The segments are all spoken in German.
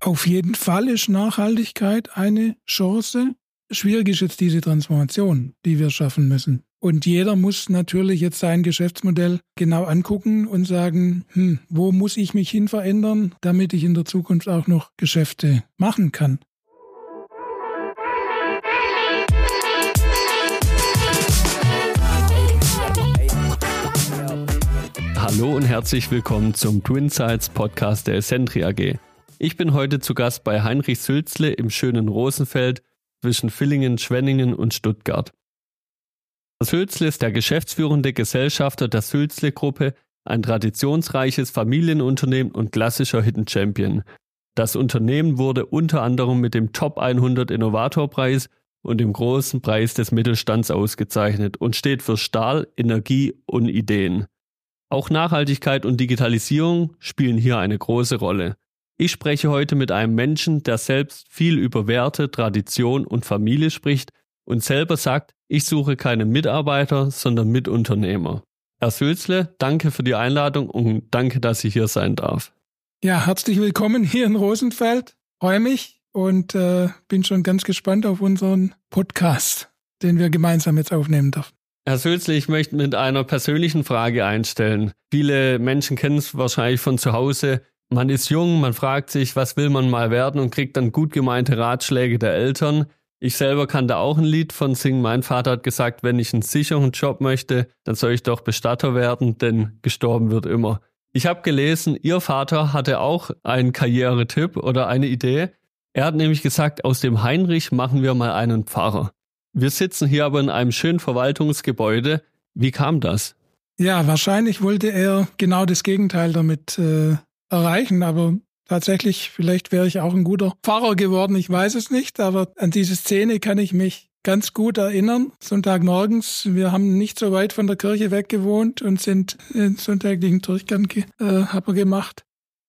Auf jeden Fall ist Nachhaltigkeit eine Chance. Schwierig ist jetzt diese Transformation, die wir schaffen müssen. Und jeder muss natürlich jetzt sein Geschäftsmodell genau angucken und sagen, wo muss ich mich hin verändern, damit ich in der Zukunft auch noch Geschäfte machen kann. Hallo und herzlich willkommen zum Twinsights Podcast der Essentri AG. Ich bin heute zu Gast bei Heinrich Sülzle im schönen Rosenfeld zwischen Villingen, Schwenningen und Stuttgart. Sülzle ist der geschäftsführende Gesellschafter der Sülzle-Gruppe, ein traditionsreiches Familienunternehmen und klassischer Hidden Champion. Das Unternehmen wurde unter anderem mit dem Top 100 Innovatorpreis und dem großen Preis des Mittelstands ausgezeichnet und steht für Stahl, Energie und Ideen. Auch Nachhaltigkeit und Digitalisierung spielen hier eine große Rolle. Ich spreche heute mit einem Menschen, der selbst viel über Werte, Tradition und Familie spricht und selber sagt, ich suche keine Mitarbeiter, sondern Mitunternehmer. Herr Sülzle, danke für die Einladung und danke, dass ich hier sein darf. Ja, herzlich willkommen hier in Rosenfeld. Freue mich und bin schon ganz gespannt auf unseren Podcast, den wir gemeinsam jetzt aufnehmen dürfen. Herr Sülzle, ich möchte mit einer persönlichen Frage einstellen. Viele Menschen kennen es wahrscheinlich von zu Hause. Man ist jung, man fragt sich, was will man mal werden und kriegt dann gut gemeinte Ratschläge der Eltern. Ich selber kann da auch ein Lied von singen. Mein Vater hat gesagt, wenn ich einen sicheren Job möchte, dann soll ich doch Bestatter werden, denn gestorben wird immer. Ich habe gelesen, Ihr Vater hatte auch einen Karrieretipp oder eine Idee. Er hat nämlich gesagt, aus dem Heinrich machen wir mal einen Pfarrer. Wir sitzen hier aber in einem schönen Verwaltungsgebäude. Wie kam das? Ja, wahrscheinlich wollte er genau das Gegenteil damit erreichen, aber tatsächlich, vielleicht wäre ich auch ein guter Pfarrer geworden, ich weiß es nicht, aber an diese Szene kann ich mich ganz gut erinnern. Sonntagmorgens, wir haben nicht so weit von der Kirche weg gewohnt und sind den sonntäglichen Durchgang gemacht.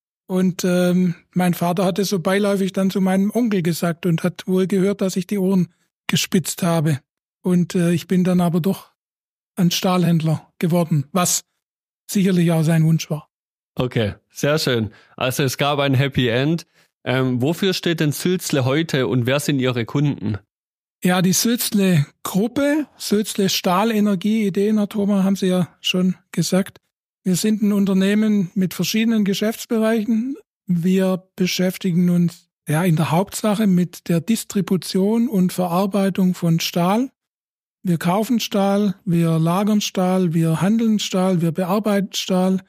Und mein Vater hatte so beiläufig dann zu meinem Onkel gesagt und hat wohl gehört, dass ich die Ohren gespitzt habe. Und ich bin dann aber doch ein Stahlhändler geworden, was sicherlich auch sein Wunsch war. Okay, sehr schön. Also es gab ein Happy End. Wofür steht denn Sülzle heute und wer sind Ihre Kunden? Ja, die Sülzle-Gruppe, Sülzle Stahlenergie Ideen, Herr Thoma, haben Sie ja schon gesagt. Wir sind ein Unternehmen mit verschiedenen Geschäftsbereichen. Wir beschäftigen uns in der Hauptsache mit der Distribution und Verarbeitung von Stahl. Wir kaufen Stahl, wir lagern Stahl, wir handeln Stahl, wir bearbeiten Stahl.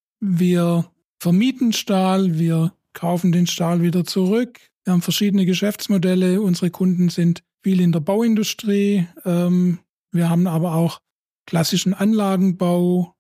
Wir vermieten Stahl, wir kaufen den Stahl wieder zurück. Wir haben verschiedene Geschäftsmodelle. Unsere Kunden sind viel in der Bauindustrie. Wir haben aber auch klassischen Anlagenbau,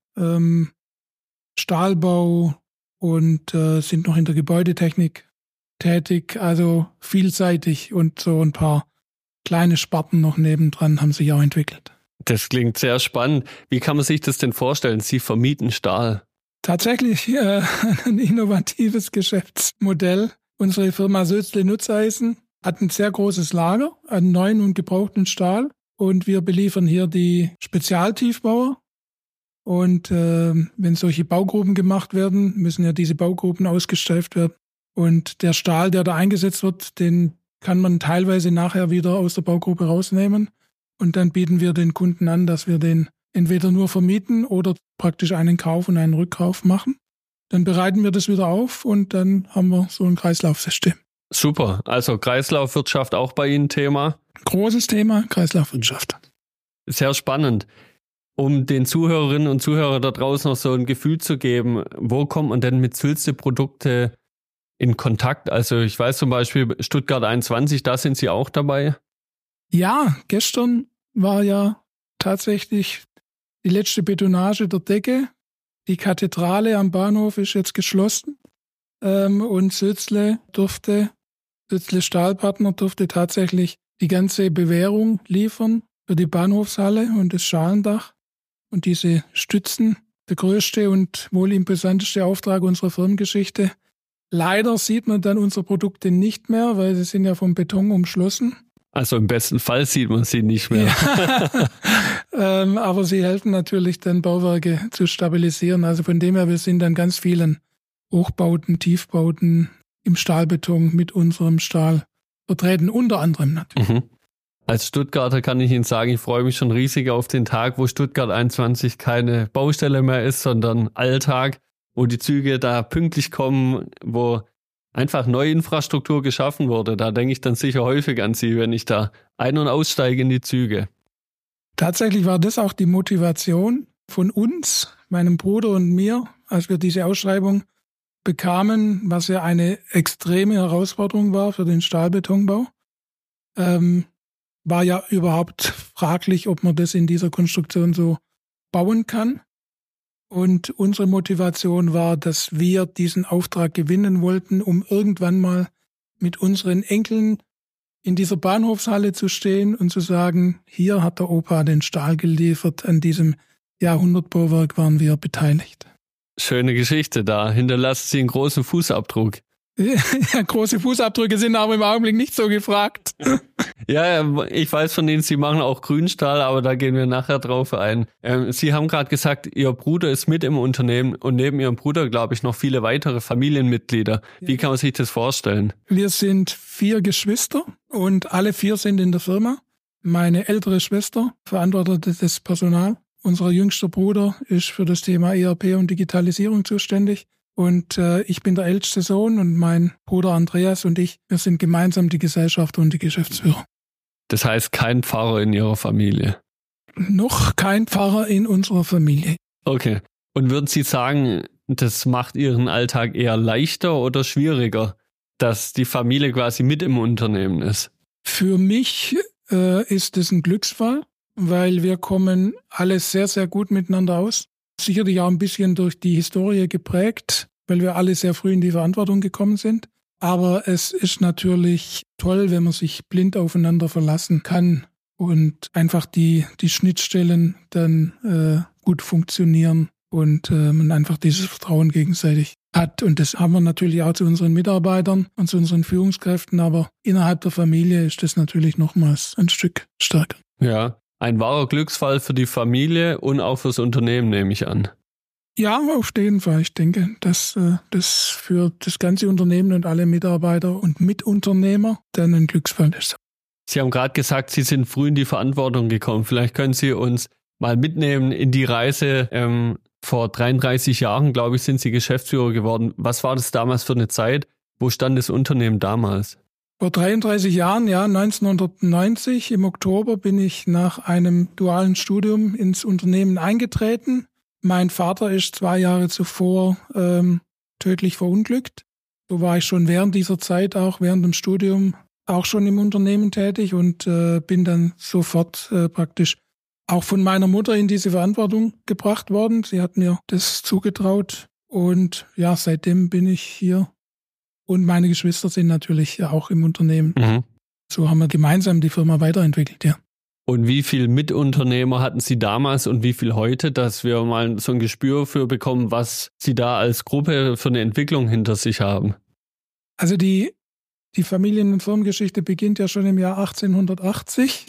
Stahlbau und sind noch in der Gebäudetechnik tätig. Also vielseitig und so ein paar kleine Sparten noch nebendran haben sich auch entwickelt. Das klingt sehr spannend. Wie kann man sich das denn vorstellen? Sie vermieten Stahl. Tatsächlich ein innovatives Geschäftsmodell. Unsere Firma Sülzle Nutzeisen hat ein sehr großes Lager an neuen und gebrauchten Stahl und wir beliefern hier die Spezialtiefbauer. Und wenn solche Baugruben gemacht werden, müssen ja diese Baugruben ausgesteift werden. Und der Stahl, der da eingesetzt wird, den kann man teilweise nachher wieder aus der Baugrube rausnehmen. Und dann bieten wir den Kunden an, dass wir den entweder nur vermieten oder praktisch einen Kauf und einen Rückkauf machen. Dann bereiten wir das wieder auf und dann haben wir so ein Kreislaufsystem. Super, also Kreislaufwirtschaft auch bei Ihnen Thema? Großes Thema, Kreislaufwirtschaft. Sehr spannend. Um den Zuhörerinnen und Zuhörern da draußen noch so ein Gefühl zu geben, wo kommt man denn mit Sülzle-Produkte in Kontakt? Also ich weiß zum Beispiel Stuttgart 21, da sind Sie auch dabei? Ja, gestern war ja tatsächlich die letzte Betonage der Decke. Die Kathedrale am Bahnhof ist jetzt geschlossen und Sülzle Stahlpartner durfte tatsächlich die ganze Bewährung liefern für die Bahnhofshalle und das Schalendach und diese Stützen. Der größte und wohl imposanteste Auftrag unserer Firmengeschichte. Leider sieht man dann unsere Produkte nicht mehr, weil sie sind ja vom Beton umschlossen. Also im besten Fall sieht man sie nicht mehr. Ja. Aber sie helfen natürlich dann Bauwerke zu stabilisieren. Also von dem her, wir sind an ganz vielen Hochbauten, Tiefbauten im Stahlbeton mit unserem Stahl vertreten, unter anderem natürlich. Mhm. Als Stuttgarter kann ich Ihnen sagen, ich freue mich schon riesig auf den Tag, wo Stuttgart 21 keine Baustelle mehr ist, sondern Alltag, wo die Züge da pünktlich kommen, wo einfach neue Infrastruktur geschaffen wurde. Da denke ich dann sicher häufig an Sie, wenn ich da ein- und aussteige in die Züge. Tatsächlich war das auch die Motivation von uns, meinem Bruder und mir, als wir diese Ausschreibung bekamen, was ja eine extreme Herausforderung war für den Stahlbetonbau. War ja überhaupt fraglich, ob man das in dieser Konstruktion so bauen kann. Und unsere Motivation war, dass wir diesen Auftrag gewinnen wollten, um irgendwann mal mit unseren Enkeln in dieser Bahnhofshalle zu stehen und zu sagen, hier hat der Opa den Stahl geliefert, an diesem Jahrhundertbauwerk waren wir beteiligt. Schöne Geschichte, da hinterlasst Sie einen großen Fußabdruck. Ja, große Fußabdrücke sind aber im Augenblick nicht so gefragt. Ja, ich weiß von denen, Sie machen auch Grünstahl, aber da gehen wir nachher drauf ein. Sie haben gerade gesagt, Ihr Bruder ist mit im Unternehmen und neben Ihrem Bruder, glaube ich, noch viele weitere Familienmitglieder. Wie kann man sich das vorstellen? Wir sind 4 Geschwister und alle 4 sind in der Firma. Meine ältere Schwester verantwortet das Personal. Unser jüngster Bruder ist für das Thema ERP und Digitalisierung zuständig. Und ich bin der älteste Sohn und mein Bruder Andreas und ich, wir sind gemeinsam die Gesellschafter und die Geschäftsführer. Das heißt, kein Pfarrer in Ihrer Familie? Noch kein Pfarrer in unserer Familie. Okay. Und würden Sie sagen, das macht Ihren Alltag eher leichter oder schwieriger, dass die Familie quasi mit im Unternehmen ist? Für mich ist es ein Glücksfall, weil wir kommen alle sehr, sehr gut miteinander aus. Sicherlich auch ein bisschen durch die Historie geprägt, weil wir alle sehr früh in die Verantwortung gekommen sind. Aber es ist natürlich toll, wenn man sich blind aufeinander verlassen kann und einfach die Schnittstellen dann gut funktionieren und man einfach dieses Vertrauen gegenseitig hat. Und das haben wir natürlich auch zu unseren Mitarbeitern und zu unseren Führungskräften. Aber innerhalb der Familie ist das natürlich nochmals ein Stück stärker. Ja. Ein wahrer Glücksfall für die Familie und auch fürs Unternehmen, nehme ich an. Ja, auf jeden Fall. Ich denke, dass das für das ganze Unternehmen und alle Mitarbeiter und Mitunternehmer dann ein Glücksfall ist. Sie haben gerade gesagt, Sie sind früh in die Verantwortung gekommen. Vielleicht können Sie uns mal mitnehmen in die Reise. Vor 33 Jahren, glaube ich, sind Sie Geschäftsführer geworden. Was war das damals für eine Zeit? Wo stand das Unternehmen damals? Vor 33 Jahren, ja, 1990 im Oktober bin ich nach einem dualen Studium ins Unternehmen eingetreten. Mein Vater ist 2 Jahre zuvor tödlich verunglückt. So war ich schon während dieser Zeit, auch während dem Studium, auch schon im Unternehmen tätig und bin dann sofort praktisch auch von meiner Mutter in diese Verantwortung gebracht worden. Sie hat mir das zugetraut und ja, seitdem bin ich hier. Und meine Geschwister sind natürlich auch im Unternehmen. Mhm. So haben wir gemeinsam die Firma weiterentwickelt, ja. Und wie viel Mitunternehmer hatten Sie damals und wie viel heute, dass wir mal so ein Gespür für bekommen, was Sie da als Gruppe für eine Entwicklung hinter sich haben? Also die Familien- und Firmengeschichte beginnt ja schon im Jahr 1880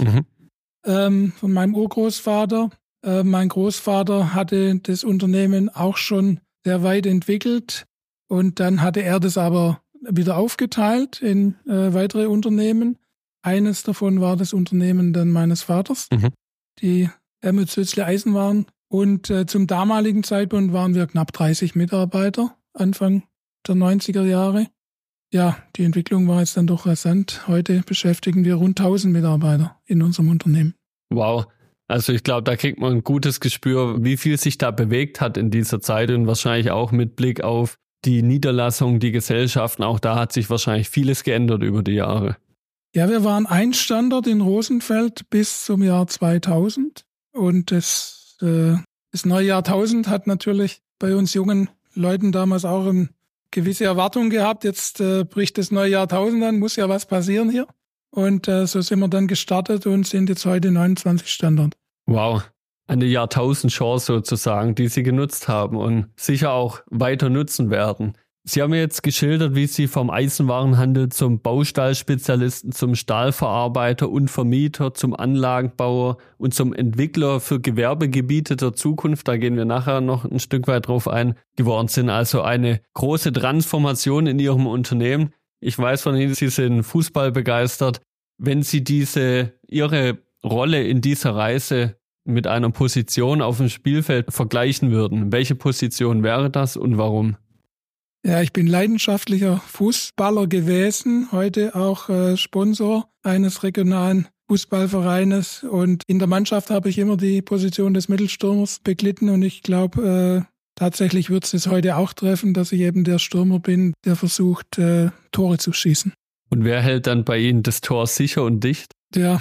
von meinem Urgroßvater. Mein Großvater hatte das Unternehmen auch schon sehr weit entwickelt und dann hatte er das aber wieder aufgeteilt in weitere Unternehmen. Eines davon war das Unternehmen dann meines Vaters, die Helmut Zützle Eisenwaren. Und zum damaligen Zeitpunkt waren wir knapp 30 Mitarbeiter, Anfang der 90er Jahre. Ja, die Entwicklung war jetzt dann doch rasant. Heute beschäftigen wir rund 1000 Mitarbeiter in unserem Unternehmen. Wow. Also ich glaube, da kriegt man ein gutes Gespür, wie viel sich da bewegt hat in dieser Zeit und wahrscheinlich auch mit Blick auf die Niederlassungen, die Gesellschaften, auch da hat sich wahrscheinlich vieles geändert über die Jahre. Ja, wir waren ein Standort in Rosenfeld bis zum Jahr 2000 und das neue Jahrtausend hat natürlich bei uns jungen Leuten damals auch eine gewisse Erwartung gehabt. Jetzt bricht das neue Jahrtausend an, muss ja was passieren hier. Und so sind wir dann gestartet und sind jetzt heute 29 Standort. Wow. Eine Jahrtausendchance sozusagen, die Sie genutzt haben und sicher auch weiter nutzen werden. Sie haben jetzt geschildert, wie Sie vom Eisenwarenhandel zum Baustahlspezialisten, zum Stahlverarbeiter und Vermieter, zum Anlagenbauer und zum Entwickler für Gewerbegebiete der Zukunft, da gehen wir nachher noch ein Stück weit drauf ein, geworden sind. Also eine große Transformation in Ihrem Unternehmen. Ich weiß von Ihnen, Sie sind Fußball begeistert. Wenn Sie Ihre Rolle in dieser Reise mit einer Position auf dem Spielfeld vergleichen würden, welche Position wäre das und warum? Ja, ich bin leidenschaftlicher Fußballer gewesen, heute auch Sponsor eines regionalen Fußballvereines, und in der Mannschaft habe ich immer die Position des Mittelstürmers beglitten, und ich glaube, tatsächlich wird es heute auch treffen, dass ich eben der Stürmer bin, der versucht, Tore zu schießen. Und wer hält dann bei Ihnen das Tor sicher und dicht? Ja,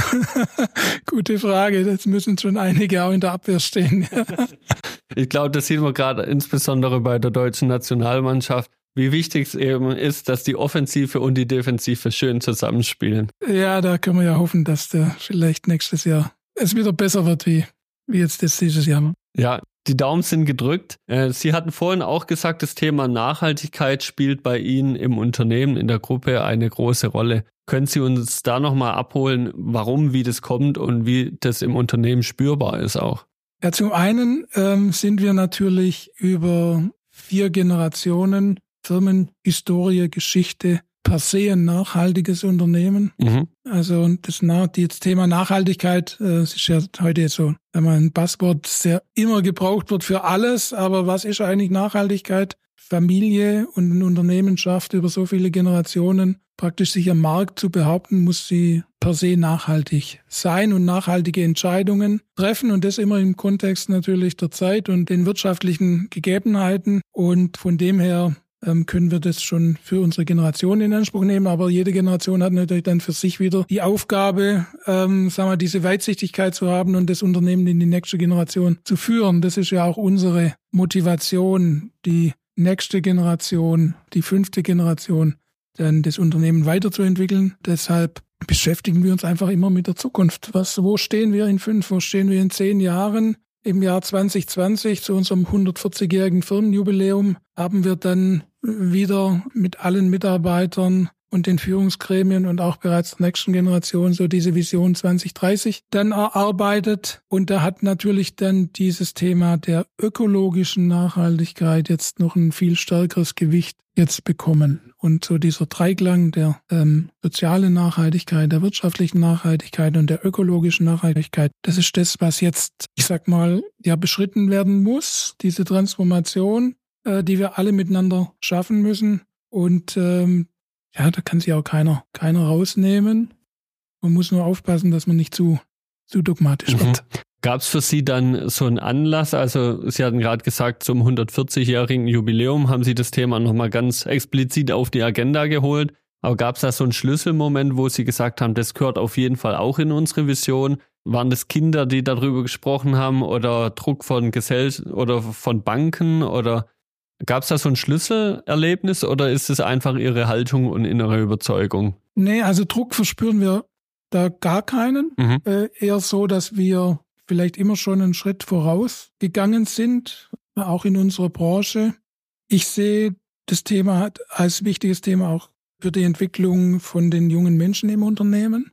gute Frage. Das müssen schon einige auch in der Abwehr stehen. Ich glaube, das sieht man gerade insbesondere bei der deutschen Nationalmannschaft, wie wichtig es eben ist, dass die Offensive und die Defensive schön zusammenspielen. Ja, da können wir ja hoffen, dass der vielleicht nächstes Jahr es wieder besser wird, wie jetzt dieses Jahr. Ja, die Daumen sind gedrückt. Sie hatten vorhin auch gesagt, das Thema Nachhaltigkeit spielt bei Ihnen im Unternehmen, in der Gruppe eine große Rolle. Können Sie uns da nochmal abholen, warum, wie das kommt und wie das im Unternehmen spürbar ist auch? Ja, zum einen sind wir natürlich über 4 Generationen Firmenhistorie, Geschichte, per se ein nachhaltiges Unternehmen. Mhm. Also das Thema Nachhaltigkeit, es ist ja heute jetzt so ein Buzzword, das ja immer gebraucht wird für alles, aber was ist eigentlich Nachhaltigkeit? Familie und ein Unternehmen schafft über so viele Generationen praktisch sich am Markt zu behaupten, muss sie per se nachhaltig sein und nachhaltige Entscheidungen treffen, und das immer im Kontext natürlich der Zeit und den wirtschaftlichen Gegebenheiten, und von dem her können wir das schon für unsere Generation in Anspruch nehmen, aber jede Generation hat natürlich dann für sich wieder die Aufgabe, diese Weitsichtigkeit zu haben und das Unternehmen in die nächste Generation zu führen. Das ist ja auch unsere Motivation, die nächste Generation, die 5. Generation, dann das Unternehmen weiterzuentwickeln. Deshalb beschäftigen wir uns einfach immer mit der Zukunft. Wo stehen wir in 5, wo stehen wir in 10 Jahren? Im Jahr 2020, zu unserem 140-jährigen Firmenjubiläum, haben wir dann wieder mit allen Mitarbeitern und den Führungsgremien und auch bereits der nächsten Generation so diese Vision 2030 dann erarbeitet. Und da hat natürlich dann dieses Thema der ökologischen Nachhaltigkeit jetzt noch ein viel stärkeres Gewicht jetzt bekommen. Und so dieser Dreiklang der sozialen Nachhaltigkeit, der wirtschaftlichen Nachhaltigkeit und der ökologischen Nachhaltigkeit, das ist das, was jetzt, beschritten werden muss, diese Transformation, die wir alle miteinander schaffen müssen. Und da kann sich auch keiner rausnehmen. Man muss nur aufpassen, dass man nicht zu dogmatisch wird. Gab es für Sie dann so einen Anlass? Also Sie hatten gerade gesagt, zum 140-jährigen Jubiläum haben Sie das Thema nochmal ganz explizit auf die Agenda geholt. Aber gab es da so einen Schlüsselmoment, wo Sie gesagt haben, das gehört auf jeden Fall auch in unsere Vision? Waren das Kinder, die darüber gesprochen haben, oder Druck von oder von Banken, oder gab es da so ein Schlüsselerlebnis, oder ist es einfach Ihre Haltung und innere Überzeugung? Nee, also Druck verspüren wir da gar keinen. Eher so, dass wir vielleicht immer schon einen Schritt vorausgegangen sind, auch in unserer Branche. Ich sehe das Thema als wichtiges Thema auch für die Entwicklung von den jungen Menschen im Unternehmen.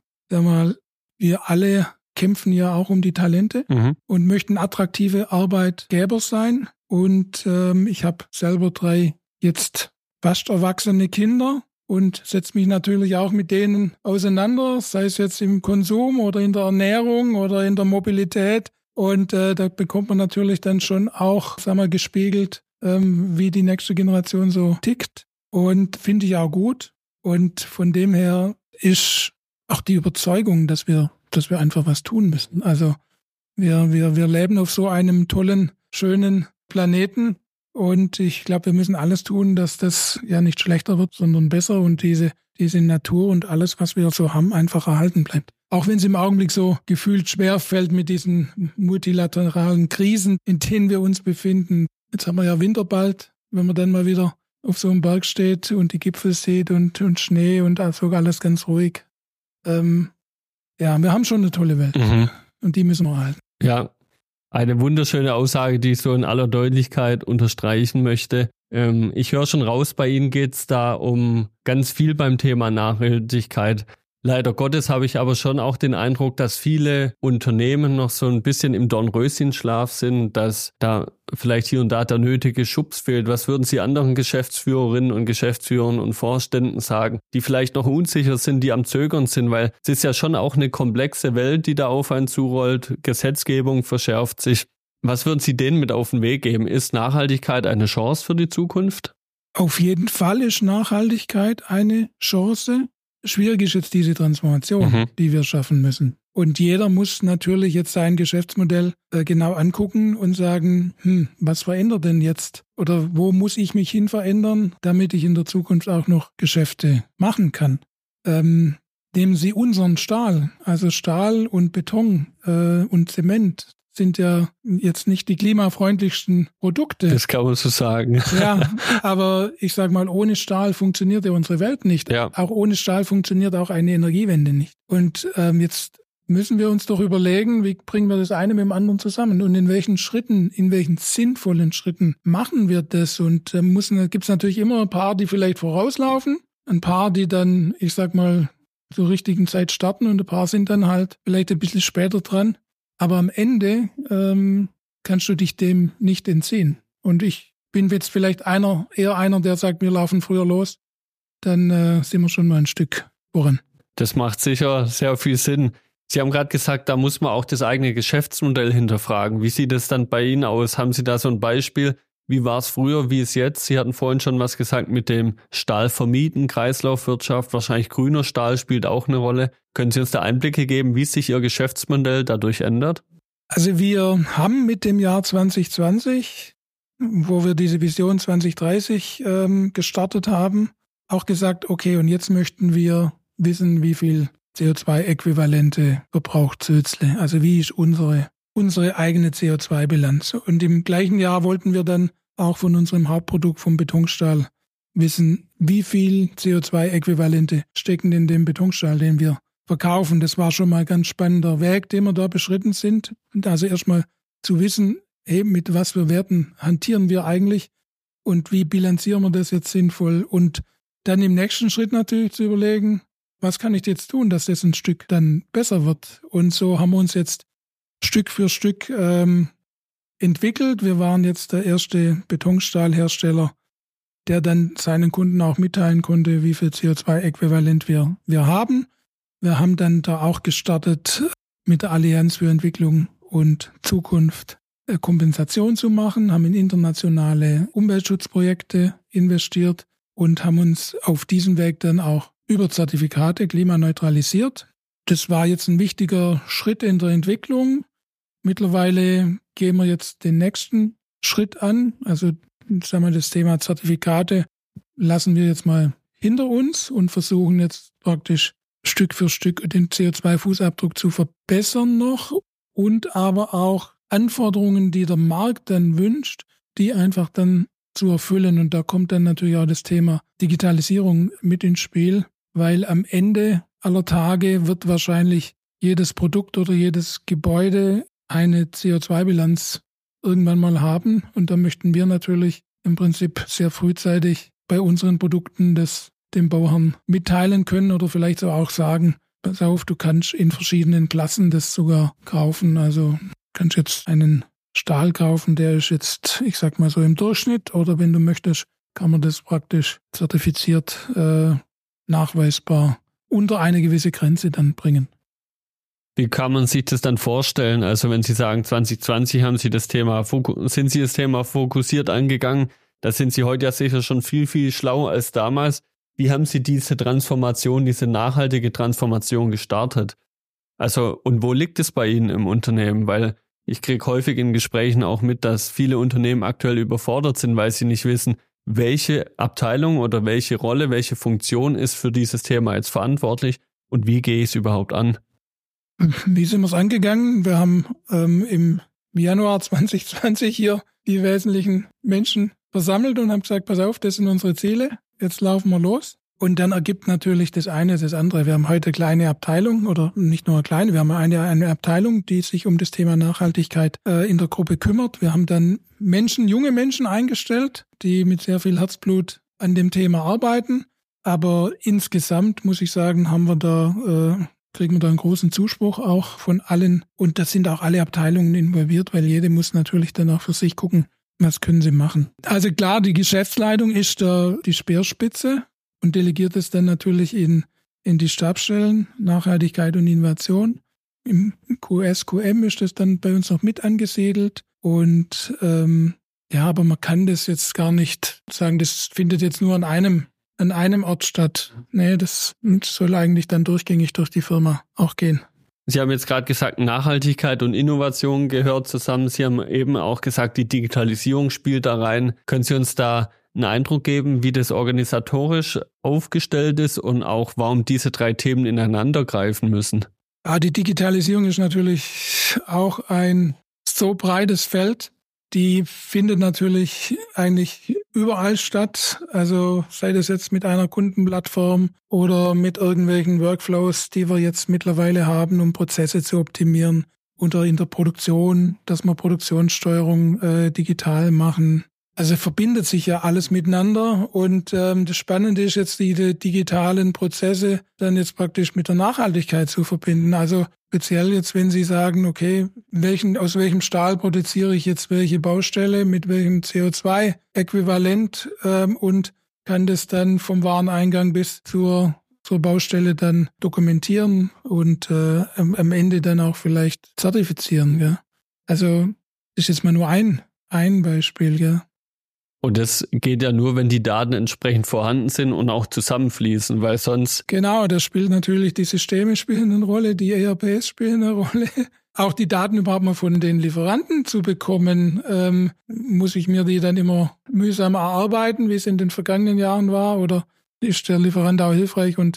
Wir alle kämpfen ja auch um die Talente und möchten attraktive Arbeitgeber sein. Und ich habe selber 3 jetzt fast erwachsene Kinder und setze mich natürlich auch mit denen auseinander, sei es jetzt im Konsum oder in der Ernährung oder in der Mobilität. Und da bekommt man natürlich dann schon auch, gespiegelt, wie die nächste Generation so tickt. Und finde ich auch gut. Und von dem her ist auch die Überzeugung, dass wir einfach was tun müssen. Also wir leben auf so einem tollen, schönen Planeten. Und ich glaube, wir müssen alles tun, dass das ja nicht schlechter wird, sondern besser, und diese Natur und alles, was wir so haben, einfach erhalten bleibt. Auch wenn es im Augenblick so gefühlt schwer fällt mit diesen multilateralen Krisen, in denen wir uns befinden. Jetzt haben wir ja Winter bald, wenn man dann mal wieder auf so einem Berg steht und die Gipfel sieht und Schnee und also alles ganz ruhig. Wir haben schon eine tolle Welt und die müssen wir erhalten. Ja. Eine wunderschöne Aussage, die ich so in aller Deutlichkeit unterstreichen möchte. Ich höre schon raus, bei Ihnen geht es da um ganz viel beim Thema Nachhaltigkeit. Leider Gottes habe ich aber schon auch den Eindruck, dass viele Unternehmen noch so ein bisschen im Dornröschenschlaf sind, dass da vielleicht hier und da der nötige Schubs fehlt. Was würden Sie anderen Geschäftsführerinnen und Geschäftsführern und Vorständen sagen, die vielleicht noch unsicher sind, die am Zögern sind? Weil es ist ja schon auch eine komplexe Welt, die da auf einen zurollt. Gesetzgebung verschärft sich. Was würden Sie denen mit auf den Weg geben? Ist Nachhaltigkeit eine Chance für die Zukunft? Auf jeden Fall ist Nachhaltigkeit eine Chance. Schwierig ist jetzt diese Transformation, die wir schaffen müssen. Und jeder muss natürlich jetzt sein Geschäftsmodell genau angucken und sagen, was verändert denn jetzt? Oder wo muss ich mich hin verändern, damit ich in der Zukunft auch noch Geschäfte machen kann? Nehmen Sie unseren Stahl, also Stahl und Beton und Zement sind ja jetzt nicht die klimafreundlichsten Produkte. Das kann man so sagen. Ja, aber ich sag mal, ohne Stahl funktioniert ja unsere Welt nicht. Ja. Auch ohne Stahl funktioniert auch eine Energiewende nicht. Und jetzt müssen wir uns doch überlegen, wie bringen wir das eine mit dem anderen zusammen und in welchen sinnvollen Schritten machen wir das? Und gibt es natürlich immer ein paar, die vielleicht vorauslaufen, ein paar, die dann, ich sag mal, zur richtigen Zeit starten und ein paar sind dann halt vielleicht ein bisschen später dran. Aber am Ende kannst du dich dem nicht entziehen. Und ich bin jetzt vielleicht eher einer, der sagt, wir laufen früher los. Dann sind wir schon mal ein Stück voran. Das macht sicher sehr viel Sinn. Sie haben gerade gesagt, da muss man auch das eigene Geschäftsmodell hinterfragen. Wie sieht es dann bei Ihnen aus? Haben Sie da so ein Beispiel? Wie war es früher, wie ist jetzt? Sie hatten vorhin schon was gesagt mit dem Stahl vermieten, Kreislaufwirtschaft. Wahrscheinlich grüner Stahl spielt auch eine Rolle. Können Sie uns da Einblicke geben, wie sich Ihr Geschäftsmodell dadurch ändert? Also wir haben mit dem Jahr 2020, wo wir diese Vision 2030 gestartet haben, auch gesagt, okay, und jetzt möchten wir wissen, wie viel CO2-Äquivalente verbraucht Sülzle. Also wie ist unsere eigene CO2-Bilanz. Und im gleichen Jahr wollten wir dann auch von unserem Hauptprodukt vom Betonstahl wissen, wie viel CO2-Äquivalente stecken in dem Betonstahl, den wir verkaufen. Das war schon mal ein ganz spannender Weg, den wir da beschritten sind. Und also erstmal zu wissen, mit was für Werten hantieren wir eigentlich und wie bilanzieren wir das jetzt sinnvoll. Und dann im nächsten Schritt natürlich zu überlegen, was kann ich jetzt tun, dass das ein Stück dann besser wird. Und so haben wir uns jetzt Stück für Stück entwickelt. Wir waren jetzt der erste Betonstahlhersteller, der dann seinen Kunden auch mitteilen konnte, wie viel CO2-Äquivalent wir haben. Wir haben dann da auch gestartet, mit der Allianz für Entwicklung und Zukunft Kompensation zu machen, haben in internationale Umweltschutzprojekte investiert und haben uns auf diesem Weg dann auch über Zertifikate klimaneutralisiert. Das war jetzt ein wichtiger Schritt in der Entwicklung. Mittlerweile gehen wir jetzt den nächsten Schritt an. Also sagen wir, das Thema Zertifikate lassen wir jetzt mal hinter uns und versuchen jetzt praktisch Stück für Stück den CO2-Fußabdruck zu verbessern noch und aber auch Anforderungen, die der Markt dann wünscht, die einfach dann zu erfüllen. Und da kommt dann natürlich auch das Thema Digitalisierung mit ins Spiel, weil am Ende aller Tage wird wahrscheinlich jedes Produkt oder jedes Gebäude eine CO2-Bilanz irgendwann mal haben. Und da möchten wir natürlich im Prinzip sehr frühzeitig bei unseren Produkten das dem Bauherrn mitteilen können oder vielleicht so auch sagen, pass auf, du kannst in verschiedenen Klassen das sogar kaufen. Also kannst jetzt einen Stahl kaufen, der ist jetzt, ich sag mal so im Durchschnitt, oder wenn du möchtest, kann man das praktisch zertifiziert nachweisbar unter eine gewisse Grenze dann bringen. Wie kann man sich das dann vorstellen? Also wenn Sie sagen, 2020 sind Sie das Thema fokussiert angegangen, da sind Sie heute ja sicher schon viel, viel schlauer als damals. Wie haben Sie diese Transformation, diese nachhaltige Transformation gestartet? Also, und wo liegt es bei Ihnen im Unternehmen? Weil ich kriege häufig in Gesprächen auch mit, dass viele Unternehmen aktuell überfordert sind, weil sie nicht wissen, welche Abteilung oder welche Rolle, welche Funktion ist für dieses Thema jetzt verantwortlich und wie gehe ich es überhaupt an? Wie sind wir es angegangen? Wir haben im Januar 2020 hier die wesentlichen Menschen versammelt und haben gesagt, pass auf, das sind unsere Ziele, jetzt laufen wir los. Und dann ergibt natürlich das eine das andere. Wir haben heute eine kleine Abteilung oder nicht nur eine kleine, wir haben eine Abteilung, die sich um das Thema Nachhaltigkeit in der Gruppe kümmert. Wir haben dann junge Menschen eingestellt, die mit sehr viel Herzblut an dem Thema arbeiten. Aber insgesamt muss ich sagen, kriegen wir da einen großen Zuspruch auch von allen. Und da sind auch alle Abteilungen involviert, weil jede muss natürlich dann auch für sich gucken, was können sie machen. Also klar, die Geschäftsleitung ist die Speerspitze und delegiert es dann natürlich in die Stabsstellen Nachhaltigkeit und Innovation. Im QS/QM ist das dann bei uns noch mit angesiedelt. Und aber man kann das jetzt gar nicht sagen, das findet jetzt nur an einem Ort statt. Nee, das soll eigentlich dann durchgängig durch die Firma auch gehen. Sie haben jetzt gerade gesagt, Nachhaltigkeit und Innovation gehört zusammen. Sie haben eben auch gesagt, die Digitalisierung spielt da rein. Können Sie uns da einen Eindruck geben, wie das organisatorisch aufgestellt ist und auch, warum diese 3 Themen ineinander greifen müssen? Ja, die Digitalisierung ist natürlich auch ein so breites Feld. Die findet natürlich eigentlich überall statt. Also sei das jetzt mit einer Kundenplattform oder mit irgendwelchen Workflows, die wir jetzt mittlerweile haben, um Prozesse zu optimieren. Oder in der Produktion, dass wir Produktionssteuerung digital machen. Also verbindet sich ja alles miteinander und das Spannende ist jetzt, die digitalen Prozesse dann jetzt praktisch mit der Nachhaltigkeit zu verbinden. Also speziell jetzt, wenn Sie sagen, okay, aus welchem Stahl produziere ich jetzt welche Baustelle, mit welchem CO2-Äquivalent und kann das dann vom Wareneingang bis zur Baustelle dann dokumentieren und am Ende dann auch vielleicht zertifizieren. Ja? Also das ist jetzt mal nur ein Beispiel, ja. Und das geht ja nur, wenn die Daten entsprechend vorhanden sind und auch zusammenfließen, weil sonst... Genau, das spielt natürlich, die Systeme spielen eine Rolle, die ERPs spielen eine Rolle. Auch die Daten überhaupt mal von den Lieferanten zu bekommen, muss ich mir die dann immer mühsam erarbeiten, wie es in den vergangenen Jahren war, oder ist der Lieferant auch hilfreich und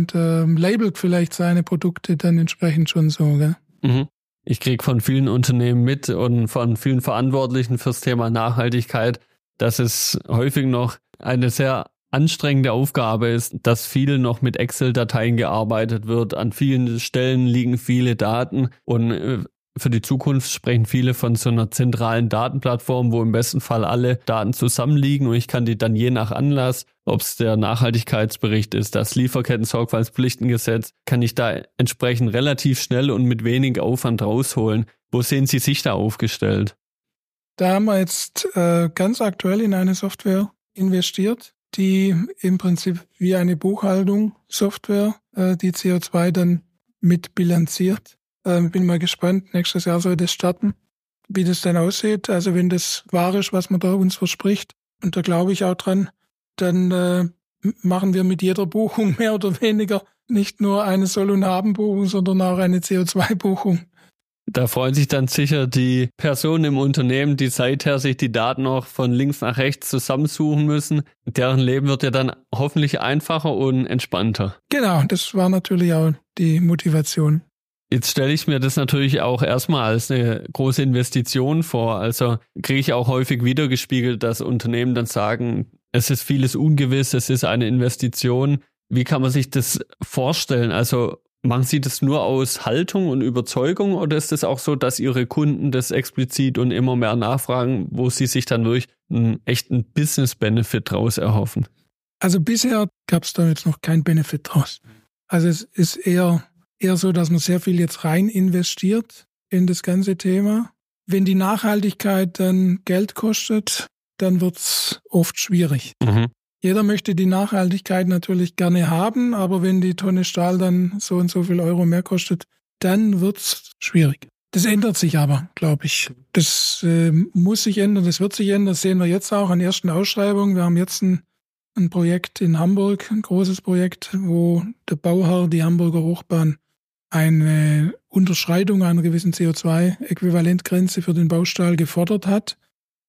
labelt vielleicht seine Produkte dann entsprechend schon so, gell? Mhm. Ich kriege von vielen Unternehmen mit und von vielen Verantwortlichen fürs Thema Nachhaltigkeit, dass es häufig noch eine sehr anstrengende Aufgabe ist, dass viel noch mit Excel-Dateien gearbeitet wird. An vielen Stellen liegen viele Daten und für die Zukunft sprechen viele von so einer zentralen Datenplattform, wo im besten Fall alle Daten zusammenliegen und ich kann die dann je nach Anlass, ob es der Nachhaltigkeitsbericht ist, das Lieferketten-Sorgfaltspflichtengesetz, kann ich da entsprechend relativ schnell und mit wenig Aufwand rausholen. Wo sehen Sie sich da aufgestellt? Da haben wir jetzt ganz aktuell in eine Software investiert, die im Prinzip wie eine Buchhaltung-Software die CO2 dann mit bilanziert. Bin mal gespannt, nächstes Jahr soll das starten, wie das dann aussieht. Also wenn das wahr ist, was man da uns verspricht, und da glaube ich auch dran, dann machen wir mit jeder Buchung mehr oder weniger nicht nur eine Soll- und Haben-Buchung, sondern auch eine CO2-Buchung. Da freuen sich dann sicher die Personen im Unternehmen, die seither sich die Daten noch von links nach rechts zusammensuchen müssen. Deren Leben wird ja dann hoffentlich einfacher und entspannter. Genau, das war natürlich auch die Motivation. Jetzt stelle ich mir das natürlich auch erstmal als eine große Investition vor. Also kriege ich auch häufig wiedergespiegelt, dass Unternehmen dann sagen, es ist vieles ungewiss, es ist eine Investition. Wie kann man sich das vorstellen? Also machen Sie das nur aus Haltung und Überzeugung oder ist es auch so, dass Ihre Kunden das explizit und immer mehr nachfragen, wo Sie sich dann wirklich einen echten Business-Benefit draus erhoffen? Also bisher gab es da jetzt noch keinen Benefit draus. Also es ist eher so, dass man sehr viel jetzt rein investiert in das ganze Thema. Wenn die Nachhaltigkeit dann Geld kostet, dann wird's oft schwierig. Mhm. Jeder möchte die Nachhaltigkeit natürlich gerne haben, aber wenn die Tonne Stahl dann so und so viel Euro mehr kostet, dann wird's schwierig. Das ändert sich aber, glaube ich. Das muss sich ändern, das wird sich ändern. Das sehen wir jetzt auch an ersten Ausschreibungen. Wir haben jetzt ein Projekt in Hamburg, ein großes Projekt, wo der Bauherr, die Hamburger Hochbahn, eine Unterschreitung einer gewissen CO2-Äquivalentgrenze für den Baustahl gefordert hat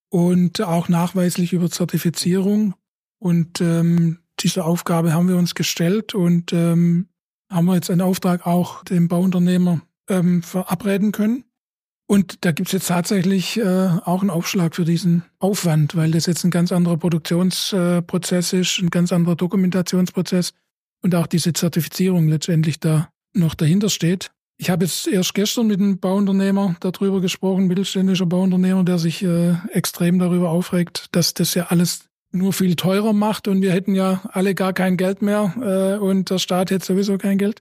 und auch nachweislich über Zertifizierung. Und diese Aufgabe haben wir uns gestellt und haben wir jetzt einen Auftrag auch dem Bauunternehmer verabreden können. Und da gibt es jetzt tatsächlich auch einen Aufschlag für diesen Aufwand, weil das jetzt ein ganz anderer Produktionsprozess ist, ein ganz anderer Dokumentationsprozess und auch diese Zertifizierung letztendlich da noch dahinter steht. Ich habe jetzt erst gestern mit einem Bauunternehmer darüber gesprochen, mittelständischer Bauunternehmer, der sich extrem darüber aufregt, dass das ja alles nur viel teurer macht und wir hätten ja alle gar kein Geld mehr und der Staat hätte sowieso kein Geld.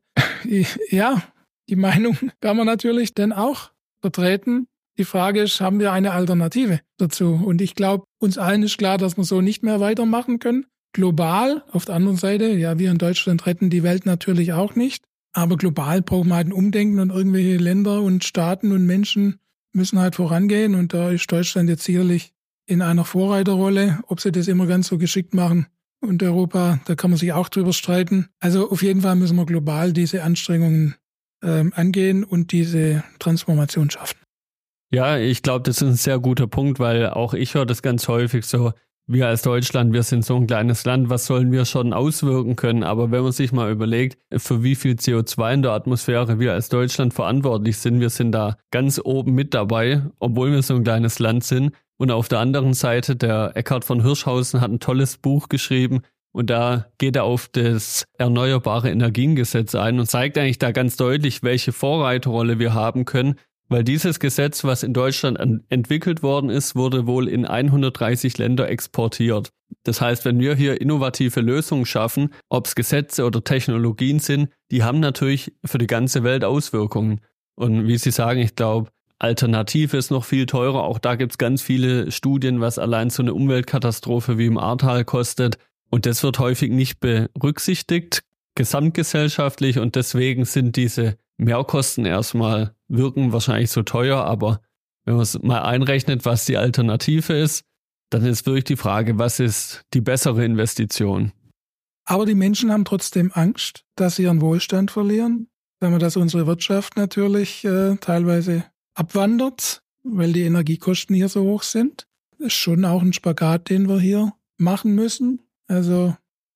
Ja, die Meinung kann man natürlich dann auch vertreten. Die Frage ist, haben wir eine Alternative dazu? Und ich glaube, uns allen ist klar, dass wir so nicht mehr weitermachen können. Global, auf der anderen Seite, ja, wir in Deutschland retten die Welt natürlich auch nicht. Aber global brauchen wir halt ein Umdenken und irgendwelche Länder und Staaten und Menschen müssen halt vorangehen. Und da ist Deutschland jetzt sicherlich in einer Vorreiterrolle. Ob sie das immer ganz so geschickt machen und Europa, da kann man sich auch drüber streiten. Also auf jeden Fall müssen wir global diese Anstrengungen angehen und diese Transformation schaffen. Ja, ich glaube, das ist ein sehr guter Punkt, weil auch ich höre das ganz häufig so, wir als Deutschland, wir sind so ein kleines Land, was sollen wir schon auswirken können? Aber wenn man sich mal überlegt, für wie viel CO2 in der Atmosphäre wir als Deutschland verantwortlich sind, wir sind da ganz oben mit dabei, obwohl wir so ein kleines Land sind. Und auf der anderen Seite, der Eckhard von Hirschhausen hat ein tolles Buch geschrieben und da geht er auf das Erneuerbare Energiengesetz ein und zeigt eigentlich da ganz deutlich, welche Vorreiterrolle wir haben können, weil dieses Gesetz, was in Deutschland entwickelt worden ist, wurde wohl in 130 Länder exportiert. Das heißt, wenn wir hier innovative Lösungen schaffen, ob es Gesetze oder Technologien sind, die haben natürlich für die ganze Welt Auswirkungen. Und wie Sie sagen, ich glaube, Alternative ist noch viel teurer. Auch da gibt es ganz viele Studien, was allein so eine Umweltkatastrophe wie im Ahrtal kostet. Und das wird häufig nicht berücksichtigt, gesamtgesellschaftlich. Und deswegen sind diese Mehrkosten erstmal wirken wahrscheinlich so teuer. Aber wenn man es mal einrechnet, was die Alternative ist, dann ist wirklich die Frage, was ist die bessere Investition? Aber die Menschen haben trotzdem Angst, dass sie ihren Wohlstand verlieren. Wenn man dass unsere Wirtschaft natürlich teilweise abwandert, weil die Energiekosten hier so hoch sind. Das ist schon auch ein Spagat, den wir hier machen müssen. Also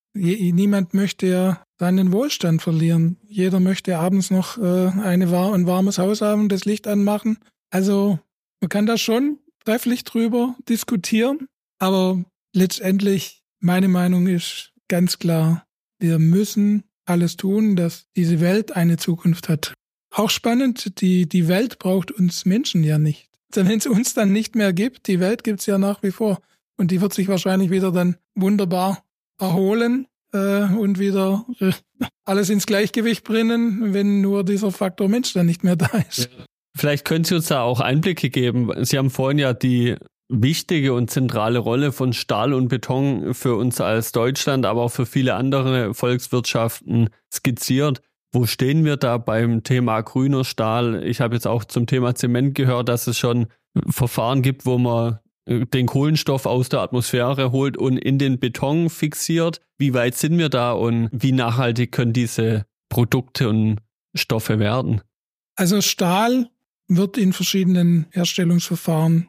niemand möchte ja seinen Wohlstand verlieren. Jeder möchte abends noch ein warmes Haus haben, das Licht anmachen. Also man kann da schon trefflich drüber diskutieren, aber letztendlich meine Meinung ist ganz klar, wir müssen alles tun, dass diese Welt eine Zukunft hat. Auch spannend, die Welt braucht uns Menschen ja nicht. Denn wenn es uns dann nicht mehr gibt, die Welt gibt es ja nach wie vor. Und die wird sich wahrscheinlich wieder dann wunderbar erholen und wieder alles ins Gleichgewicht bringen, wenn nur dieser Faktor Mensch dann nicht mehr da ist. Vielleicht können Sie uns da auch Einblicke geben. Sie haben vorhin ja die wichtige und zentrale Rolle von Stahl und Beton für uns als Deutschland, aber auch für viele andere Volkswirtschaften skizziert. Wo stehen wir da beim Thema grüner Stahl? Ich habe jetzt auch zum Thema Zement gehört, dass es schon Verfahren gibt, wo man den Kohlenstoff aus der Atmosphäre holt und in den Beton fixiert. Wie weit sind wir da und wie nachhaltig können diese Produkte und Stoffe werden? Also Stahl wird in verschiedenen Herstellungsverfahren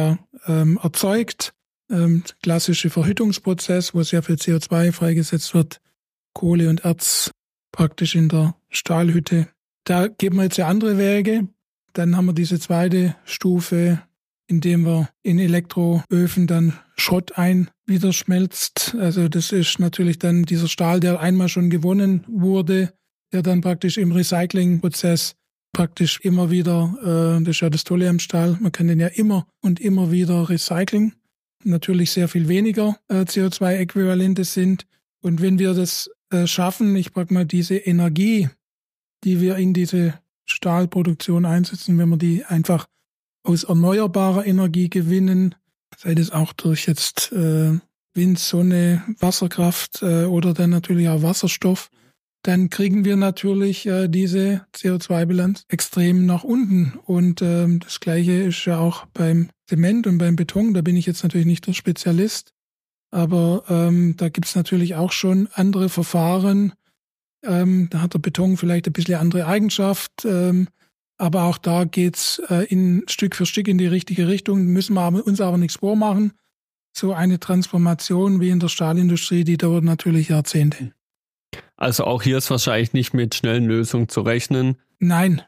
erzeugt. Klassische Verhüttungsprozess, wo sehr viel CO2 freigesetzt wird, Kohle und Erz praktisch in der Stahlhütte. Da geben wir jetzt ja andere Wege. Dann haben wir diese zweite Stufe, indem wir in Elektroöfen dann Schrott wieder schmelzt. Also das ist natürlich dann dieser Stahl, der einmal schon gewonnen wurde, der dann praktisch im Recyclingprozess praktisch immer wieder, das ist ja das Tolle am Stahl, man kann den ja immer und immer wieder recyceln. Natürlich sehr viel weniger CO2-Äquivalente sind. Und wenn wir das schaffen, ich frage mal, diese Energie, die wir in diese Stahlproduktion einsetzen, wenn wir die einfach aus erneuerbarer Energie gewinnen, sei das auch durch jetzt Wind, Sonne, Wasserkraft oder dann natürlich auch Wasserstoff, dann kriegen wir natürlich diese CO2-Bilanz extrem nach unten. Und das Gleiche ist ja auch beim Zement und beim Beton. Da bin ich jetzt natürlich nicht der Spezialist. Aber da gibt es natürlich auch schon andere Verfahren. Da hat der Beton vielleicht ein bisschen andere Eigenschaft. Aber auch da geht's Stück für Stück in die richtige Richtung. Müssen wir uns aber nichts vormachen. So eine Transformation wie in der Stahlindustrie, die dauert natürlich Jahrzehnte. Also auch hier ist wahrscheinlich nicht mit schnellen Lösungen zu rechnen. Nein,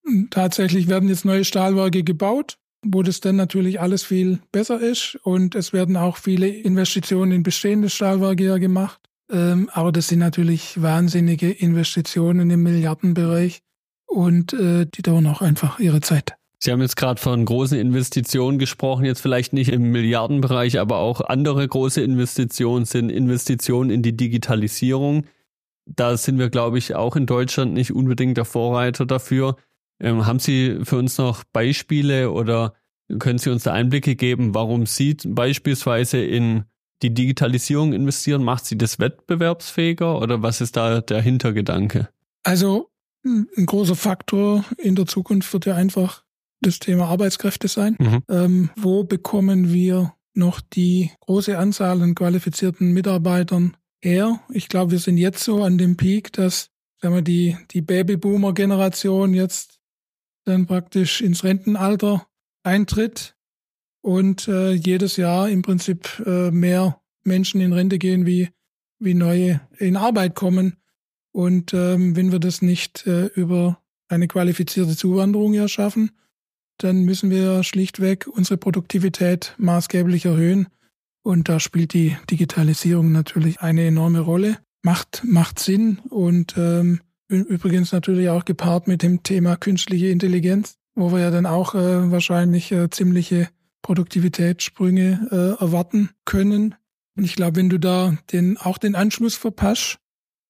Tatsächlich werden jetzt neue Stahlwerke gebaut, wo das dann natürlich alles viel besser ist. Und es werden auch viele Investitionen in bestehende Stahlwerke ja gemacht. Aber das sind natürlich wahnsinnige Investitionen im Milliardenbereich und die dauern auch einfach ihre Zeit. Sie haben jetzt gerade von großen Investitionen gesprochen, jetzt vielleicht nicht im Milliardenbereich, aber auch andere große Investitionen sind Investitionen in die Digitalisierung. Da sind wir, glaube ich, auch in Deutschland nicht unbedingt der Vorreiter dafür. Haben Sie für uns noch Beispiele oder können Sie uns da Einblicke geben, warum Sie beispielsweise in die Digitalisierung investieren? Macht Sie das wettbewerbsfähiger oder was ist da der Hintergedanke? Also ein großer Faktor in der Zukunft wird ja einfach das Thema Arbeitskräfte sein. Wo bekommen wir noch die große Anzahl an qualifizierten Mitarbeitern her? Ich glaube, wir sind jetzt so an dem Peak, dass die Babyboomer-Generation jetzt dann praktisch ins Rentenalter eintritt und jedes Jahr im Prinzip mehr Menschen in Rente gehen, wie neue in Arbeit kommen. Und wenn wir das nicht über eine qualifizierte Zuwanderung ja schaffen, dann müssen wir schlichtweg unsere Produktivität maßgeblich erhöhen. Und da spielt die Digitalisierung natürlich eine enorme Rolle. Macht Sinn und übrigens natürlich auch gepaart mit dem Thema künstliche Intelligenz, wo wir ja dann auch wahrscheinlich ziemliche Produktivitätssprünge erwarten können. Und ich glaube, wenn du da den Anschluss verpasst,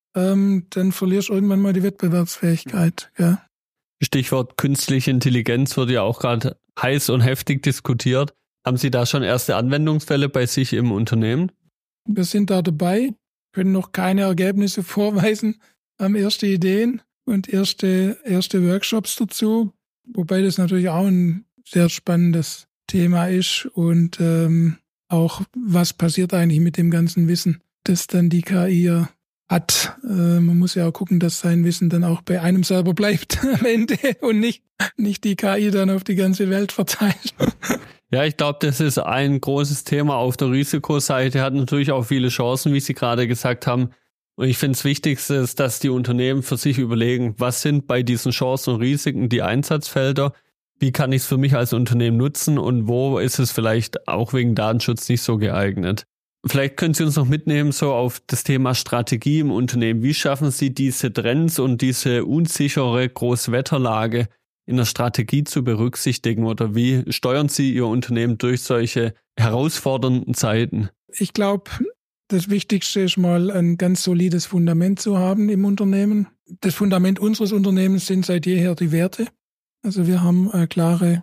dann verlierst du irgendwann mal die Wettbewerbsfähigkeit. Ja. Stichwort künstliche Intelligenz wird ja auch gerade heiß und heftig diskutiert. Haben Sie da schon erste Anwendungsfälle bei sich im Unternehmen? Wir sind da dabei, können noch keine Ergebnisse vorweisen, haben erste Ideen und erste Workshops dazu, wobei das natürlich auch ein sehr spannendes Thema ist und auch was passiert eigentlich mit dem ganzen Wissen, das dann die KI hat. Man muss ja auch gucken, dass sein Wissen dann auch bei einem selber bleibt am Ende und nicht die KI dann auf die ganze Welt verteilt. Ja, ich glaube, das ist ein großes Thema auf der Risikoseite, hat natürlich auch viele Chancen, wie Sie gerade gesagt haben. Und ich finde, das Wichtigste ist, dass die Unternehmen für sich überlegen, was sind bei diesen Chancen und Risiken die Einsatzfelder, wie kann ich es für mich als Unternehmen nutzen und wo ist es vielleicht auch wegen Datenschutz nicht so geeignet. Vielleicht können Sie uns noch mitnehmen so auf das Thema Strategie im Unternehmen. Wie schaffen Sie diese Trends und diese unsichere Großwetterlage in der Strategie zu berücksichtigen oder wie steuern Sie Ihr Unternehmen durch solche herausfordernden Zeiten? Ich glaube, das Wichtigste ist mal ein ganz solides Fundament zu haben im Unternehmen. Das Fundament unseres Unternehmens sind seit jeher die Werte. Also wir haben ein klares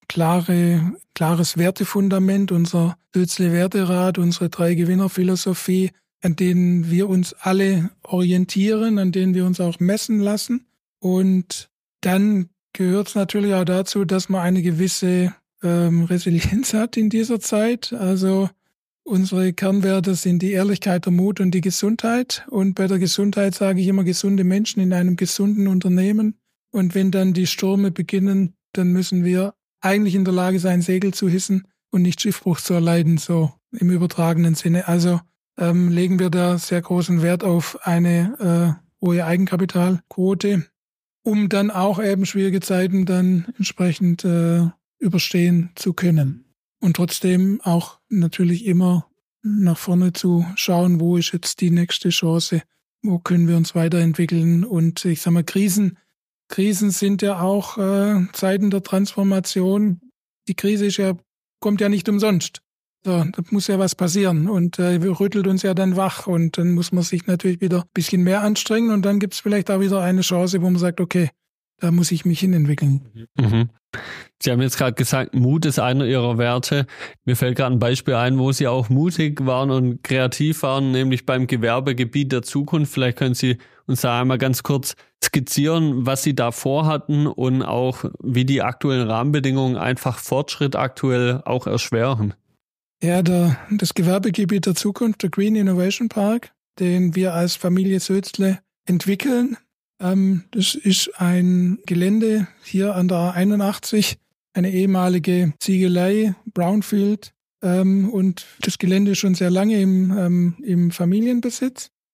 Wertefundament, unser Sülzle-Werterat, unsere 3 Gewinnerphilosophie, an denen wir uns alle orientieren, an denen wir uns auch messen lassen. Und dann gehört es natürlich auch dazu, dass man eine gewisse Resilienz hat in dieser Zeit. Also unsere Kernwerte sind die Ehrlichkeit, der Mut und die Gesundheit. Und bei der Gesundheit sage ich immer gesunde Menschen in einem gesunden Unternehmen. Und wenn dann die Stürme beginnen, dann müssen wir eigentlich in der Lage sein, Segel zu hissen und nicht Schiffbruch zu erleiden, so im übertragenen Sinne. Also legen wir da sehr großen Wert auf eine hohe Eigenkapitalquote, um dann auch eben schwierige Zeiten dann entsprechend überstehen zu können. Und trotzdem auch natürlich immer nach vorne zu schauen, wo ist jetzt die nächste Chance, wo können wir uns weiterentwickeln. Und ich sage mal, Krisen sind ja auch Zeiten der Transformation. Die Krise kommt ja nicht umsonst. So, da muss ja was passieren und rüttelt uns ja dann wach und dann muss man sich natürlich wieder ein bisschen mehr anstrengen und dann gibt es vielleicht auch wieder eine Chance, wo man sagt, okay, da muss ich mich hinentwickeln. Mhm. Sie haben jetzt gerade gesagt, Mut ist einer Ihrer Werte. Mir fällt gerade ein Beispiel ein, wo Sie auch mutig waren und kreativ waren, nämlich beim Gewerbegebiet der Zukunft. Vielleicht können Sie uns da einmal ganz kurz skizzieren, was Sie da vorhatten und auch wie die aktuellen Rahmenbedingungen einfach Fortschritt aktuell auch erschweren. Ja, das Gewerbegebiet der Zukunft, der Green Innovation Park, den wir als Familie Sülzle entwickeln. Das ist ein Gelände hier an der A81, eine ehemalige Ziegelei, Brownfield. Und das Gelände ist schon sehr lange im Familienbesitz.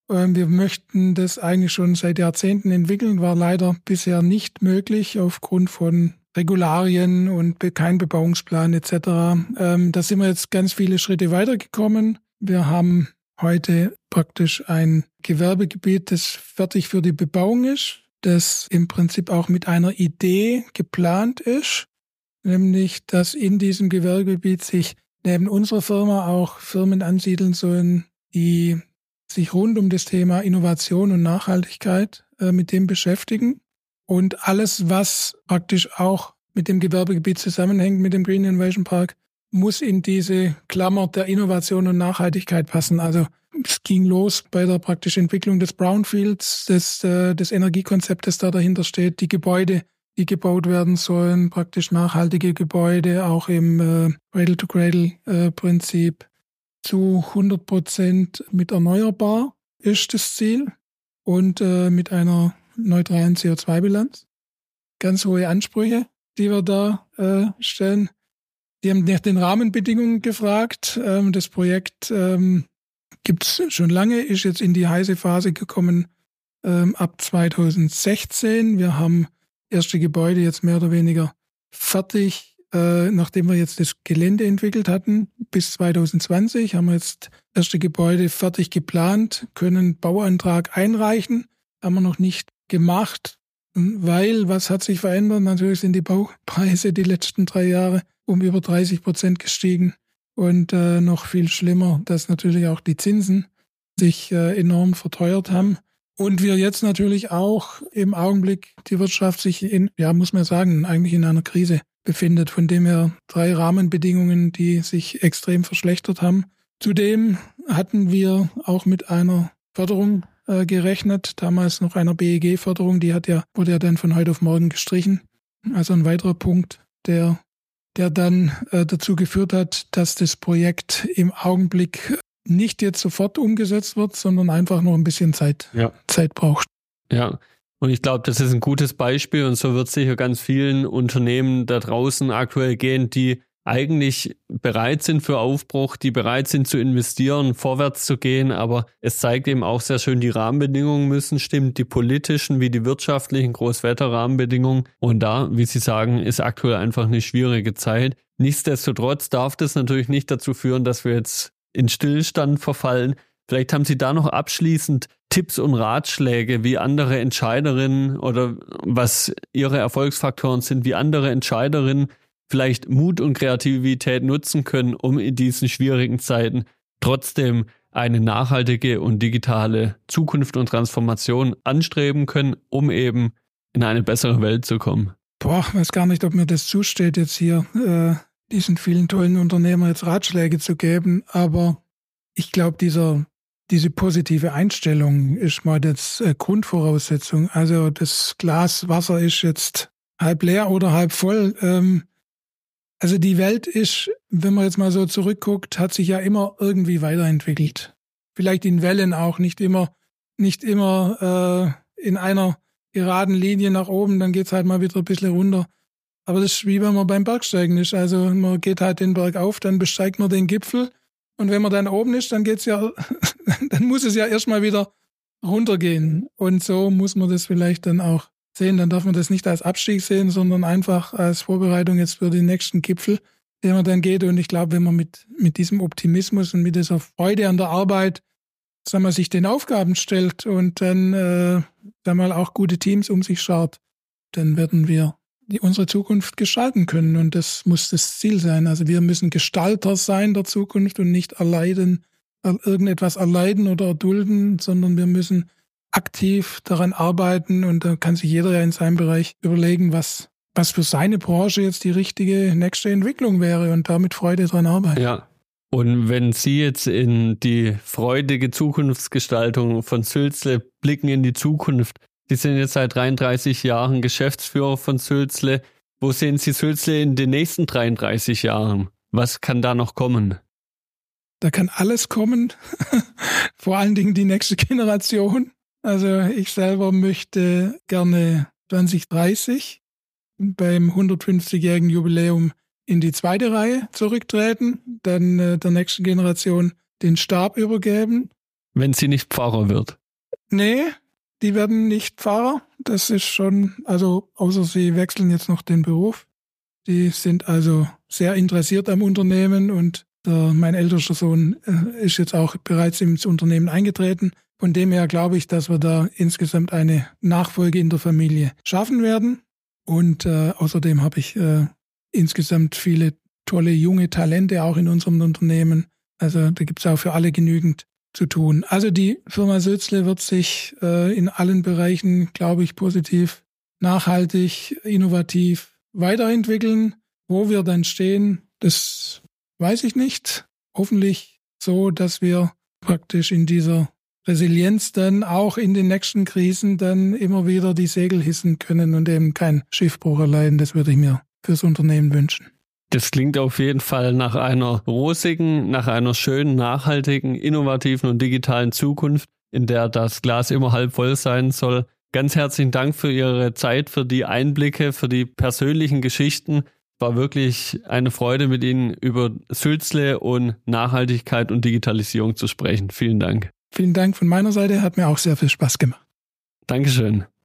Wir möchten das eigentlich schon seit Jahrzehnten entwickeln, war leider bisher nicht möglich aufgrund von Regularien und kein Bebauungsplan etc. Da sind wir jetzt ganz viele Schritte weitergekommen. Wir haben heute praktisch ein Gewerbegebiet, das fertig für die Bebauung ist, das im Prinzip auch mit einer Idee geplant ist, nämlich dass in diesem Gewerbegebiet sich neben unserer Firma auch Firmen ansiedeln sollen, die sich rund um das Thema Innovation und Nachhaltigkeit mit dem beschäftigen. Und alles, was praktisch auch mit dem Gewerbegebiet zusammenhängt, mit dem Green Innovation Park, muss in diese Klammer der Innovation und Nachhaltigkeit passen. Also es ging los bei der praktischen Entwicklung des Brownfields, des Energiekonzeptes, das dahinter steht, die Gebäude, die gebaut werden sollen, praktisch nachhaltige Gebäude, auch im Cradle-to-Cradle-Prinzip. Zu 100% mit erneuerbar ist das Ziel und mit einer neutralen CO2-Bilanz. Ganz hohe Ansprüche, die wir da stellen. Die haben nach den Rahmenbedingungen gefragt. Das Projekt gibt's schon lange, ist jetzt in die heiße Phase gekommen ab 2016. Wir haben erste Gebäude jetzt mehr oder weniger fertig. Nachdem wir jetzt das Gelände entwickelt hatten, bis 2020 haben wir jetzt erste Gebäude fertig geplant, können Bauantrag einreichen, haben wir noch nicht gemacht, weil, was hat sich verändert? Natürlich sind die Baupreise die letzten 3 Jahre um über 30% gestiegen und noch viel schlimmer, dass natürlich auch die Zinsen sich enorm verteuert haben. Und wir jetzt natürlich auch im Augenblick die Wirtschaft sich muss man sagen, eigentlich in einer Krise befindet. Von dem her 3 Rahmenbedingungen, die sich extrem verschlechtert haben. Zudem hatten wir auch mit einer Förderung gerechnet, damals noch einer BEG-Förderung, wurde ja dann von heute auf morgen gestrichen. Also ein weiterer Punkt, der dann dazu geführt hat, dass das Projekt im Augenblick nicht jetzt sofort umgesetzt wird, sondern einfach noch ein bisschen Zeit braucht. Ja, und ich glaube, das ist ein gutes Beispiel und so wird es sicher ganz vielen Unternehmen da draußen aktuell gehen, die eigentlich bereit sind für Aufbruch, die bereit sind zu investieren, vorwärts zu gehen, aber es zeigt eben auch sehr schön, die Rahmenbedingungen müssen stimmen, die politischen wie die wirtschaftlichen Großwetterrahmenbedingungen und da, wie Sie sagen, ist aktuell einfach eine schwierige Zeit. Nichtsdestotrotz darf das natürlich nicht dazu führen, dass wir jetzt in Stillstand verfallen. Vielleicht haben Sie da noch abschließend Tipps und Ratschläge, wie andere Entscheiderinnen oder was Ihre Erfolgsfaktoren sind, wie andere Entscheiderinnen vielleicht Mut und Kreativität nutzen können, um in diesen schwierigen Zeiten trotzdem eine nachhaltige und digitale Zukunft und Transformation anstreben können, um eben in eine bessere Welt zu kommen. Weiß gar nicht, ob mir das zusteht, jetzt hier diesen vielen tollen Unternehmern jetzt Ratschläge zu geben, aber ich glaube, diese positive Einstellung ist mal das Grundvoraussetzung. Also das Glas Wasser ist jetzt halb leer oder halb voll. Also die Welt ist, wenn man jetzt mal so zurückguckt, hat sich ja immer irgendwie weiterentwickelt. Vielleicht in Wellen auch, nicht immer in einer geraden Linie nach oben, dann geht's halt mal wieder ein bisschen runter. Aber das ist wie wenn man beim Bergsteigen ist. Also man geht halt den Berg auf, dann besteigt man den Gipfel. Und wenn man dann oben ist, dann dann muss es ja erstmal wieder runtergehen. Und so muss man das vielleicht dann auch sehen. Dann darf man das nicht als Abstieg sehen, sondern einfach als Vorbereitung jetzt für den nächsten Gipfel, den man dann geht. Und ich glaube, wenn man mit diesem Optimismus und mit dieser Freude an der Arbeit, sich den Aufgaben stellt und dann mal auch gute Teams um sich schaut, dann werden wir unsere Zukunft gestalten können. Und das muss das Ziel sein. Also wir müssen Gestalter sein der Zukunft und nicht irgendetwas erleiden oder erdulden, sondern wir müssen aktiv daran arbeiten. Und da kann sich jeder ja in seinem Bereich überlegen, was für seine Branche jetzt die richtige nächste Entwicklung wäre und da mit Freude dran arbeiten. Ja. Und wenn Sie jetzt in die freudige Zukunftsgestaltung von Sülzle blicken in die Zukunft, Sie sind jetzt seit 33 Jahren Geschäftsführer von Sülzle. Wo sehen Sie Sülzle in den nächsten 33 Jahren? Was kann da noch kommen? Da kann alles kommen, vor allen Dingen die nächste Generation. Also ich selber möchte gerne 2030 beim 150-jährigen Jubiläum in die 2. Reihe zurücktreten, dann der nächsten Generation den Stab übergeben Wenn sie nicht Pfarrer wird. Nee, die werden nicht Pfarrer. Das ist schon, also außer sie wechseln jetzt noch den Beruf. Die sind also sehr interessiert am Unternehmen und mein ältester Sohn ist jetzt auch bereits ins Unternehmen eingetreten. Von dem her glaube ich, dass wir da insgesamt eine Nachfolge in der Familie schaffen werden. Und außerdem habe ich insgesamt viele tolle junge Talente auch in unserem Unternehmen. Also da gibt es auch für alle genügend zu tun. Also die Firma Sülzle wird sich in allen Bereichen, glaube ich, positiv, nachhaltig, innovativ weiterentwickeln. Wo wir dann stehen, das weiß ich nicht. Hoffentlich so, dass wir praktisch in dieser Resilienz dann auch in den nächsten Krisen dann immer wieder die Segel hissen können und eben keinen Schiffbruch erleiden. Das würde ich mir fürs Unternehmen wünschen. Das klingt auf jeden Fall nach einer rosigen, nach einer schönen, nachhaltigen, innovativen und digitalen Zukunft, in der das Glas immer halb voll sein soll. Ganz herzlichen Dank für Ihre Zeit, für die Einblicke, für die persönlichen Geschichten. War wirklich eine Freude, mit Ihnen über Sülzle und Nachhaltigkeit und Digitalisierung zu sprechen. Vielen Dank. Vielen Dank von meiner Seite, hat mir auch sehr viel Spaß gemacht. Dankeschön.